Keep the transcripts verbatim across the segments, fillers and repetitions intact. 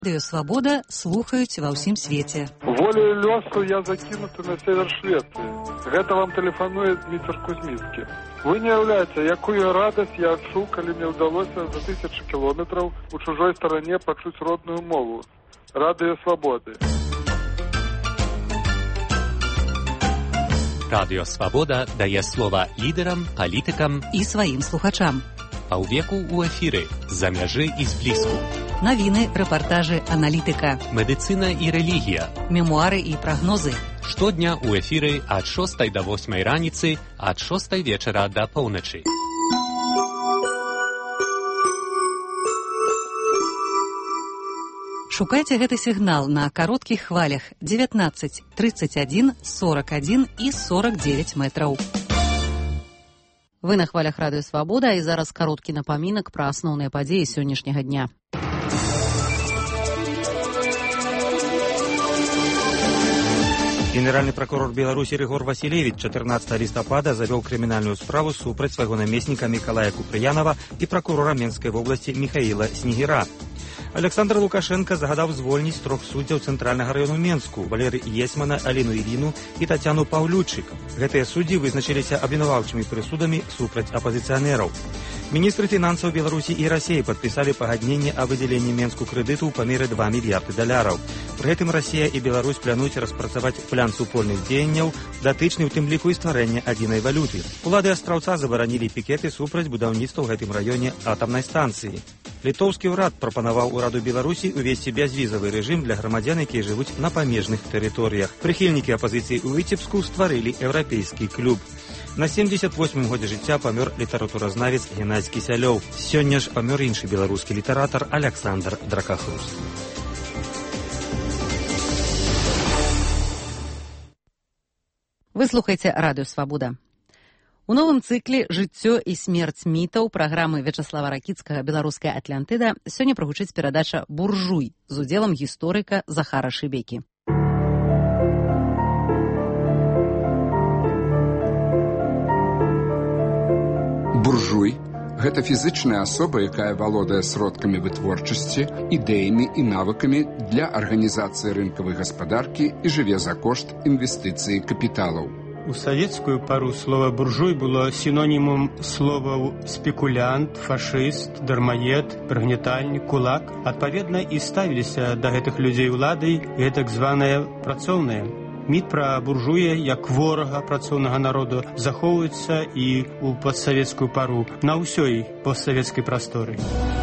Радыё Свабода слухаюць ва ўсім свеце. Волею лёсу я закінуты на север Швеции. Гэта вам тэлефануе Дмітр Кузьмінскі. Вы не уяўляеце, якую радасць я адчуў, калі мне ўдалося за тысячы кілометраў у чужой старане пачуць родную мову. Радыё Свабоды. Радыё Свабода дае слова лідарам, палітыкам і сваім слухачам. Паўвеку ў эфіры з-за мяжы і зблізку. Навіны, рэпартажы, аналітыка. Медыцына і рэлігія. Мемуары і прагнозы. Штодня ў эфіры ад шостай да восьмай раніцы, ад шостай вечара да поўначы. Шукайце гэты сігнал на кароткіх хвалях дзевятнаццаць, трыццаць адзін, сорак адзін і сорак дзевяць метраў. Вы на хвалях Радыё Свабода, і зараз кароткі напамінак пра асноўныя падзеі сённяшняга дня. Генеральны прокурор Беларусі Рыгор Васілевіч чатырнаццатага лістапада завёў крымінальную справу супраць свайго намесніка Мікалая Купрыянава і прокурора Менскай вобласці Міхаіла Снегіра. Александр Лукашенко загадаў звольніць трох суддзяў Цэнтральнага раёну Менску, Валеры Есмана, Аліну Іліну і Тацяну Паўлючык. Гэтыя суддзі вызначыліся абвінаваўчымі прысудамі супраць апазіцыянераў. Міністры фінансаў Беларусі і Расіі падпісалі пагадненне аб выдзяленні Менску крэдыту ў памеры два мільярды даляраў. Пры гэтым Расія і Беларусь плануюць распрацаваць план супольных дзеянняў, датычны ў тым ліку і стварэння адзінай валюты. Улады астраўца забаранілі пікеты супраць будаўніцтва ў гэтым раёне атамнай станцыі. Літоўскі ўрад прапанаваў ураду Беларусі увесці бязвізавы рэжым для грамадзян, якія жывуць на памежных тэрыторыях. Прыхільнікі апазіцыі ў Віцебску стварылі еўрапейскі клуб. На семдзесят восьмым годзе жыцця памёр літаратуразнавец Геннадзь Кісялёў. Сёння ж памёр іншы беларускі літаратар Аляксандр Дракахрус. Вы слухаеце Радыё Свабода. У новым цыкле «Жыццё і смерць мітаў» праграмы Вячаслава Ракіцкага «Беларуская Атлантыда» сёння прагучыць перадача «Буржуй» з удзелам гісторыка Захара Шыбекі. Буржуй – гэта фізычная асоба, якая валодае сродкамі вытворчасці, ідэямі і навыкамі для арганізацыі рынкавай гаспадаркі і жыве за кошт інвестыцыі капіталаў. У савецкую пару слова «буржуй» было сінонімам словаў «спекулянт», «фашыст», «дармаед», «прыгнятальнік», «кулак». Адпаведна і ставіліся да гэтых людзей улады і гэтак званыя працоўныя. Міт пра буржуя як ворага працоўнага народу захоўваецца і ў падсавецкую пару на ўсёй постсавецкай прасторы.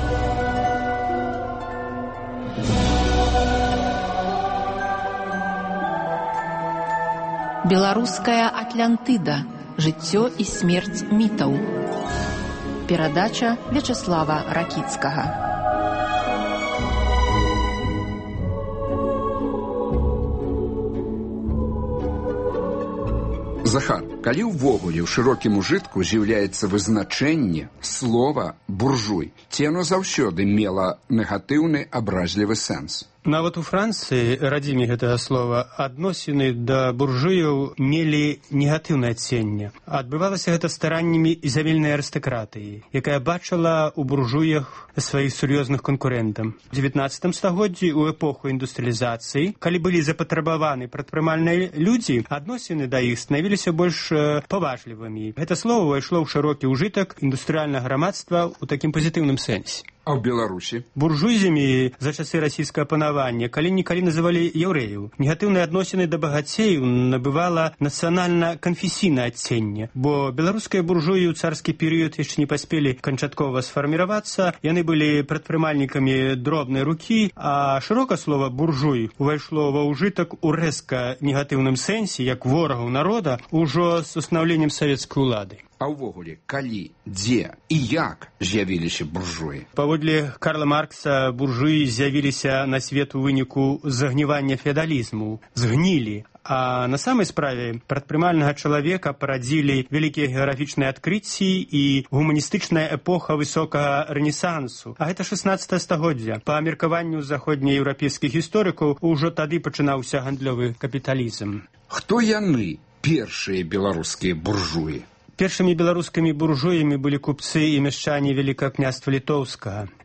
Беларуская Атлантыда. Жыццё і смерць мітаў. Перадача Вячаслава Ракіцкага. Захар, калі ўвогуле ў шырокім ужытку з'яўляецца вызначэнне слова «буржуй», ці яно заўсёды мела негатыўны абразлівы сэнс? Нават у Францыі, радзіме гэтага слова, адносіны да буржуяў мелі негатыўнае адценне. Адбывалася гэта стараннямі зямельнай арыстакратыі, якая бачыла ў буржуях сваіх сур'ёзных канкурэнтаў. У дзевятнаццатым стагоддзі, у эпоху індустрыялізацыі, калі былі запатрабаваны прадпрымальныя людзі, адносіны да іх станавіліся больш паважлівымі. Гэта слова ўвайшло ў шырокі ўжытак індустрыяльнага грамадства ў такім пазітыўным сэнсе. А ў Беларусі? Буржуйзамі за часы расійскага панавання калі-нікалі называлі яўрэяў. Негатыўныя адносіны да багацеяў набывала нацыянальна-канфесійнае адценне, бо беларускія буржуі ў царскі перыяд яшчэ не паспелі канчаткова сфарміравацца, яны былі прадпрымальнікамі дробнай рукі, а шырока слова «буржуй» увайшло ва ўжытак у рэзка негатыўным сэнсе, як ворагаў народа, ужо з устанаўленнем савецкай улады. А ўвогуле, калі, дзе і як з'явіліся буржуі? Паводле Карла Маркса, буржуі з'явіліся на свет у выніку загнівання феадалізму, згнілі. А на самай справе прадпрымальнага чалавека парадзілі вялікія геаграфічныя адкрыцці і гуманістычная эпоха высокага рэнесансу. А гэта шаснаццатае стагоддзя. Па меркаванню заходнееўрапейскіх гісторыкаў ужо тады пачынаўся гандлёвы капіталізм. Хто яны, першыя беларускія буржуі? Першымі беларускімі буржуямі былі купцы і мяшчане Вялікага княства Літоўскага.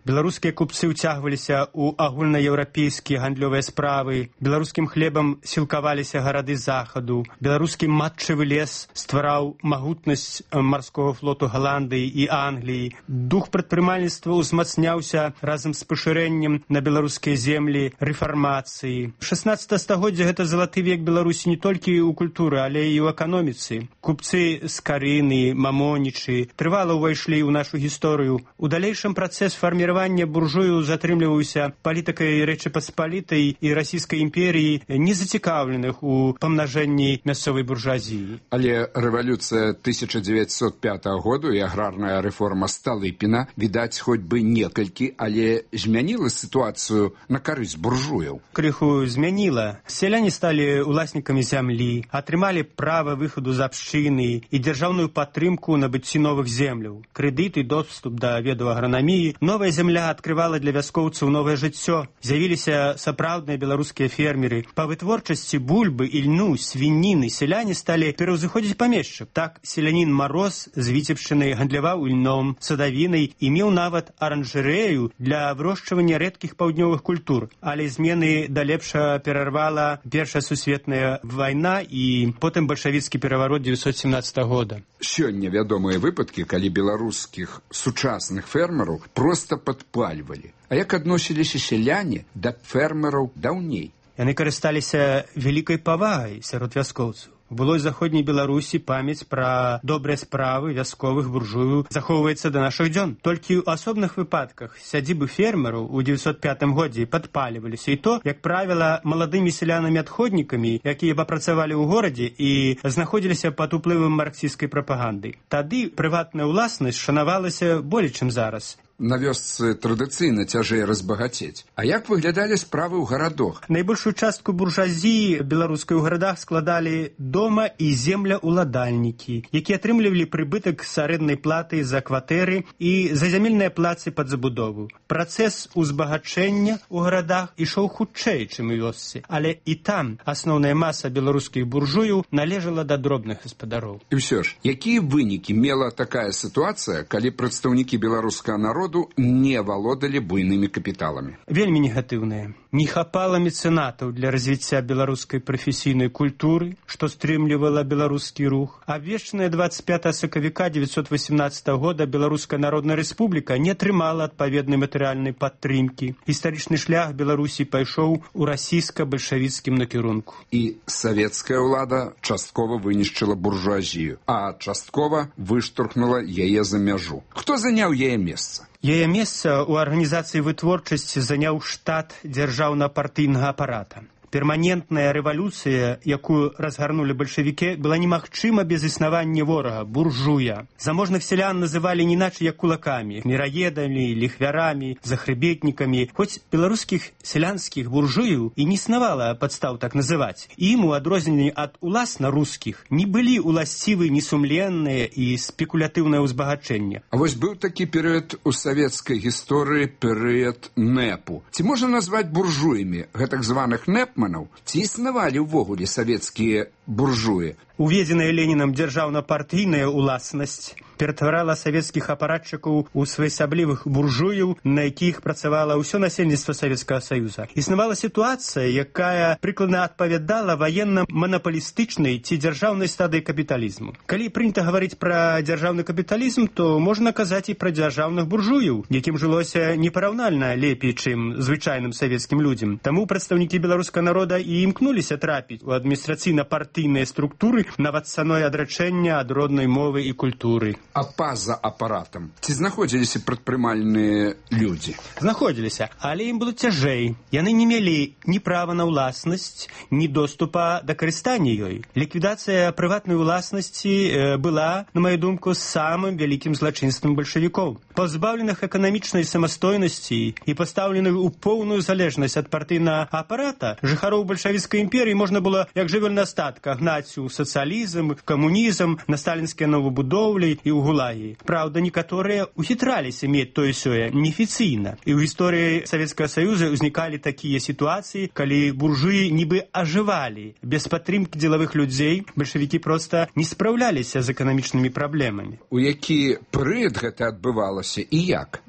беларускія купцы ўцягваліся ў агульнаеўрапейскія гандлёвыя справы, беларускім хлебам сілкаваліся гарады захаду, беларускі матчавы лес ствараў магутнасць марскога флоту Галандыі і Англіі. Дух прадпрымальніцтва ўзмацняўся разам з пашырэннем на беларускія землі рэфармацыі. шаснаццатае стагоддзе гэта залаты век Беларусі не толькі ў культуры, але і ў эканоміцы. Купцы з Карыны, Мамонічы трывала ўвайшлі ў нашу гісторыю. У далейшым працэс фарміравання буржуяў затрымліваўся палітыкай Рэчы Паспалітай і расійскай імперіі, не зацікаўленых у памнажэнні мясцовай буржуазіі. Але рэвалюцыя тысяча дзевяцьсот пятага году і аграрная рэформа Сталыпіна, відаць, хоць бы некалькі, але змяніла сітуацыю на карысць буржуяў. Крыху змяніла. Сяляне сталі уласнікамі зямлі, атрымалі права выхаду з абшчыны і дзяржаўную падтрымку набыцці новых земляў, крэдыт і доступ да ведаў агранаміі. Новая зямля адкрывала для вяскоўцаў новае жыццё. З'явіліся сапраўдныя беларускія фермеры. Па вытворчасці бульбы, ільну, свініны сяляне сталі пераўзыходзіць памешчык. Так селянін Мароз з Віцебшчыны гандляваў ільном, садавінай і меў нават аранжарэю для вырошчвання рэдкіх паўднёвых культур. Але змены да лепшага перарвала Першая сусветная вайна і потым бальшавіцкі пераварот дзевяцьсот сямнаццатага года. Сёння вядомыя выпадкі, калі беларускіх сучасных фермераў проста падпальвалі. А як адносіліся сяляне да фермераў даўней? Яны карысталіся вялікай павагай сярод вяскоўцаў. У былой заходняй Беларусі памяць пра добрыя справы вясковых буржуяў захоўваецца да нашых дзён. Толькі ў асобных выпадках сядзібы фермераў у дзевяцьсот пятым годзе падпальваліся, і то, як правіла, маладымі селянамі-адходнікамі, якія папрацавалі ў горадзе і знаходзіліся пад уплывам марксісцкай прапаганды. Тады прыватная ўласнасць шанавалася болей, чым зараз. На вёсцы традыцыйна цяжэй разбагацець. А як выглядалі справы ў гарадах? Найбольшую частку буржуазіі беларускай у гарадах складалі дома і земляўладальнікі, якія атрымлівалі прыбытак з арэнднай платы за кватэры і за зямельныя плацы пад забудову. Працэс узбагачэння ў гарадах ішоў хутчэй, чым у вёсцы, але і там асноўная маса беларускіх буржуяў належала да дробных гаспадароў. І ўсё ж, якія вынікі мела такая сітуацыя, калі прадстаўнікі беларускага народа не валодалі буйнымі капіталамі? Вельмі негатыўныя. Не хапала мецэнатаў для развіцця беларускай прафесійнай культуры, што стрымлівала беларускі рух. Абвешчаная дваццаць пятага сакавіка дзевяцьсот васемнаццатага года Беларуская Народная Рэспубліка не атрымала адпаведнай матэрыяльнай падтрымкі. Гістарычны шлях Беларусі пайшоў у расійска-бальшавіцкім накірунку. І савецкая ўлада часткова вынішчыла буржуазію, а часткова выштурхнула яе за мяжу. Хто заняў яе месца? Яе месца ў арганізацыі вытворчасці заняў штат дзяржаўна-партыйнага апарата. Перманентная рэвалюцыя, якую разгарнулі бальшавікі, была немагчыма без існавання ворага, буржуя. Заможных сялян называлі не іначай як кулакамі, міраедамі, ліхвярамі, захрыбетнікамі. Хоць беларускіх сялянскіх буржуяў і не існавала падстаў так называць. Ім, у адрозненні ад уласна рускіх, не былі уласцівы несумленныя і спекулятыўнае ўзбагачэнне. А вось быў такі перыяд у савецкай гісторыі, перыяд нэпу. Ці можна назваць буржуямі гэтак званых нэпманаў? Ці існавалі ўвогуле савецкія буржуі? Уведзеная Ленінам дзяржаўна-партыйная ўласнасць ператварала савецкіх апаратчыкаў у своеасаблівых буржуяў, на якіх працавала ўсё насельніцтва Савецкага Саюза. Існавала сітуацыя, якая прыкладна адпавядала ваенна-манапалістычнай ці дзяржаўнай стадыі капіталізму. Калі прынята гаварыць пра дзяржаўны капіталізм, то можна казаць і пра дзяржаўных буржуяў, якім жылося непараўнальна лепей, чым звычайным савецкім людзям. Таму прадстаўнікі беларускага народа і імкнуліся трапіць у адміністрацыйна-партыйныя структуры нават цаной адрачэння ад роднай мовы і культуры. А па-за апаратам ці знаходзіліся прадпрымальныя людзі? Знаходзіліся, але ім было цяжэй. Яны не мелі ні права на ўласнасць, ні доступа да карыстання ёй. Ліквідацыя прыватнай уласнасці была, на маю думку, самым вялікім злачынствам бальшавікоў. Пазбаўленых эканамічнай самастойнасці і пастаўленых у поўную залежнасць ад партыйнага апарата, жыхароў бальшавіцкай імперіі можна было, як жывёл на статка, гнаць у сацыялізм, камунізм, на сталінскія новабудоўлі і ў гулагі. Праўда, некаторыя ухітраліся мець тое-сёе неафіцыйна. І ў гісторыі Савецкага Саюза ўзнікалі такія сітуацыі, калі буржуі нібы ажывалі. Без падтрымкі дзелавых людзей бальшавікі проста не спраўляліся з эканамічнымі праблемамі. У які перыяд гэта адбывалася і як?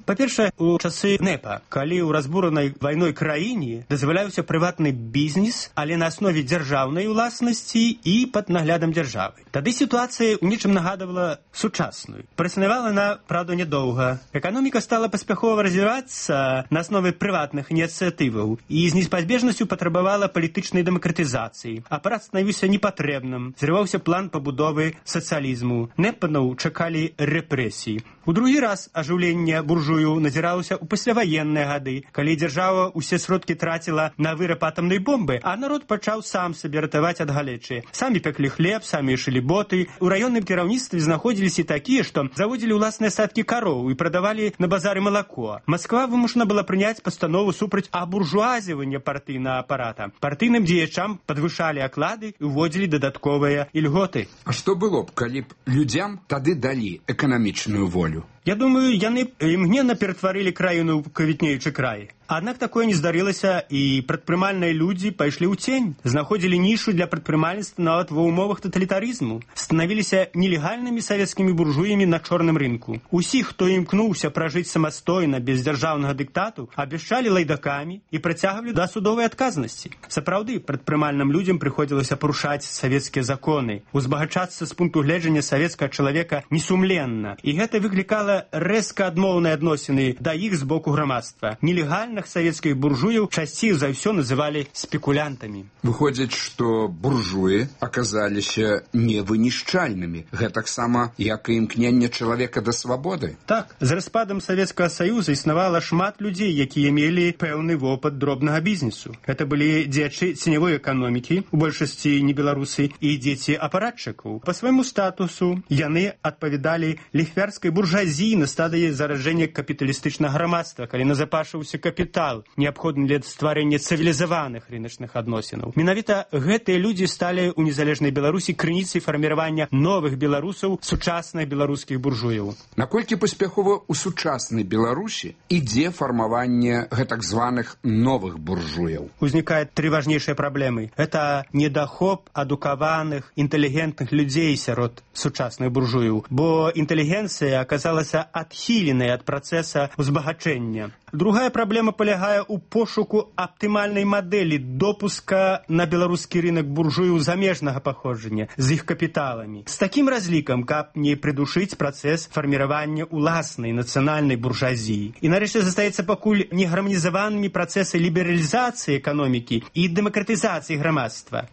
Па-першае, у часы НЭПа, калі ў разбуранай вайной краіне дазваляўся прыватны бізнес, але на аснове дзяржаўнай уласнасці і пад наглядам дзяржавы. Тады сітуацыя ў нечым нагадывала сучасную. Праіснавала она, правда, нядоўга. Эканоміка стала паспяхова развівацца на аснове прыватных ініцыятываў і з неспазбежнасцю патрабавала палітычнай дэмакратызацыі. Апарат станавіўся непатрэбным, зрываўся план пабудовы сацыялізму. Непанаў чакалі рэпрэсіі. У другі раз ажыўленне буржую назіралася ў пасляваенныя гады, калі дзяржава ўсе сродкі траціла на выраб атамнай бомбы, а народ пачаў сам сабе ратаваць ад галечы. Самі пеклі хлеб, самі шылі боты. У раённым кіраўніцтве знаходзіліся такія, што заводзілі ўласныя статкі кароў і прадавалі на базары малако. Масква вымушана была прыняць пастанову супраць абуржуазівання партыйнага апарата. Партыйным дзеячам падвышалі аклады і ўводзілі дадатковыя ільготы. А што было б, калі б людзям тады далі эканамічную волю? Я думаю, яны імгненна ператварылі краіну ў квітнеючы край. Аднак такое не здарылася, і прадпрымальныя людзі пайшлі ў цень, знаходзілі нішу для прадпрымальніцтва нават ва ўмовах таталітарызму, станавіліся нелегальнымі савецкімі буржуямі на чорным рынку. Усіх, хто імкнуўся пражыць самастойна без дзяржаўнага дыктату, абвяшчалі лайдакамі і прыцягвалі да судовай адказнасці. Сапраўды, прадпрымальным людзям прыходзілася парушаць савецкія законы, узбагачацца з пункту гледжання савецкага чалавека несумленна, і гэта выклікала рэзка адмоўныя адносіны да іх з боку грамадства. Нелегальных савецкіх буржуяў часцей за ўсё называлі спекулянтамі. Выходзіць, што буржуі аказаліся невынішчальнымі, гэтаксама як і імкненне чалавека да свабоды. Так, з распадам Савецкага Саюза існавала шмат людзей, якія мелі пэўны вопыт дробнага бізнесу. Гэта былі дзеячы ценявой эканомікі, у большасці не беларусы, і дзеці апаратчыкаў. Па свайму статусу яны адпавядалі ліхвярскай буржуазіі на стадыі заражэння капіталістычнага грамадства, калі назапашыўся капітал, неабходны для стварэння цывілізаваных рыначных адносінаў. Менавіта гэтыя людзі сталі ў незалежнай Беларусі крыніцай фарміравання новых беларусаў, сучасных беларускіх буржуяў. Наколькі паспяхова ў сучаснай Беларусі ідзе фармаванне гэтак званых новых буржуяў? Узнікаюць тры важнейшыя праблемы. Гэта недахоп адукаваных, інтэлігентных людзей сярод сучасных буржуяў, бо інтэлігенцыя аказалася адхіленай ад працэса узбагачэння. Другая праблема палягае ў пошуку аптымальнай мадэлі допуска на беларускі рынак буржуяў замежнага паходжання з іх капіталамі. З такім разлікам, каб не прыдушыць працэс фарміравання ўласнай нацыянальнай буржуазіі. І нарэшце застаецца пакуль негарманізаванымі працэсы лібералізацыі эканомікі і дэмакратызацыі грамадства.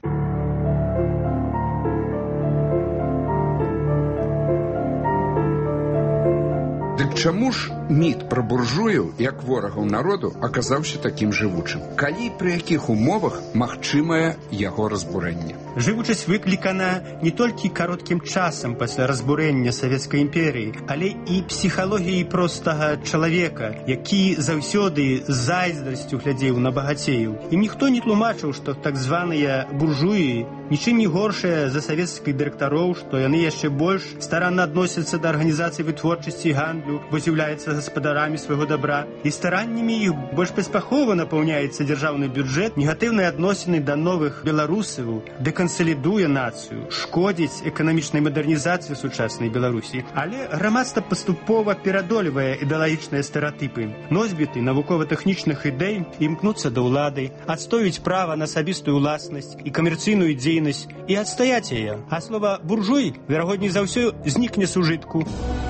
Дык чаму ж міт пра буржуяў, як ворагаў народу, аказаўся такім жывучым? Калі і пры якіх умовах магчымае яго разбурэнне? Жывучасць выклікана не толькі кароткім часам пасля разбурэння Савецкай імперіі, але і псіхалогіяй простага чалавека, які заўсёды з зайздрасцю глядзеў на багацеяў. І ніхто не тлумачыў, што так званыя буржуі нічым не горшыя за савецкіх дырэктароў, што яны яшчэ больш старанна адносяцца да арганізацыі вытворчасці і гандлю, бо з'яўляюцца гаспадарамі свайго дабра. І стараннямі іх больш паспяхова напаўняецца дзяржаўны бюджэт, негатыўныя адносіны да новых беларусаў дэкансалідуе нацыю, шкодзіць эканамічнай мадэрнізацыі сучаснай Беларусі. Але грамадства паступова перадолевае ідэалагічныя стэрэатыпы. Носьбіты навукова-тэхнічных ідэй імкнуцца да ўлады, адстоюць права на асабістую ўласнасць і камерцыйную дзейнасць і адстаяць яе. А слова буржуй, верагодней за ўсё, знікне з ужытку.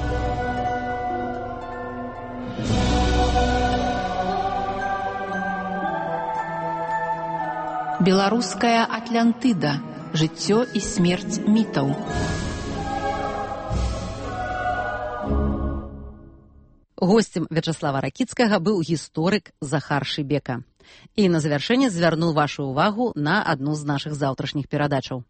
Беларуская Атлантыда. Жыццё і смерць мітаў. Госцем Вячаслава Ракіцкага быў гісторык Захар Шыбека. І на завяршэнне звярнуў вашу ўвагу на адну з нашых заўтрашніх перадачаў.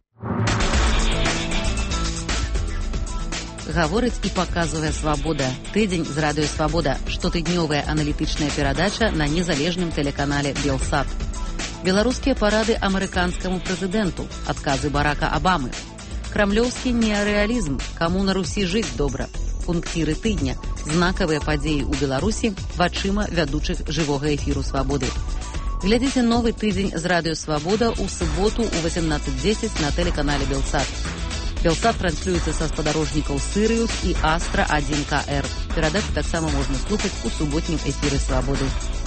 Гаворыць і паказвае «Свабода». Тыдзень з радыё «Свабода». Штотыднёвая аналітычная перадача на незалежным тэлеканале «Белсат». Беларускія парады амерыканскаму прэзідэнту, адказы Барака Абамы, крамлёўскі неарэалізм, каму на Русі жыць добра, пунктіры тыдня, знакавыя падзеі ў Беларусі вачыма вядучых жывога эфіру «Свабоды». Глядзіце новы тыдзень з радыё «Свабода» ў суботу ў васемнаццаць дзесяць на тэлеканале «Белсат». Белсат транслюецца са спадарожнікаў Сырыус і Астра один ка эр. Перадачу таксама можна слухаць у суботнім эфіры «Свабоды».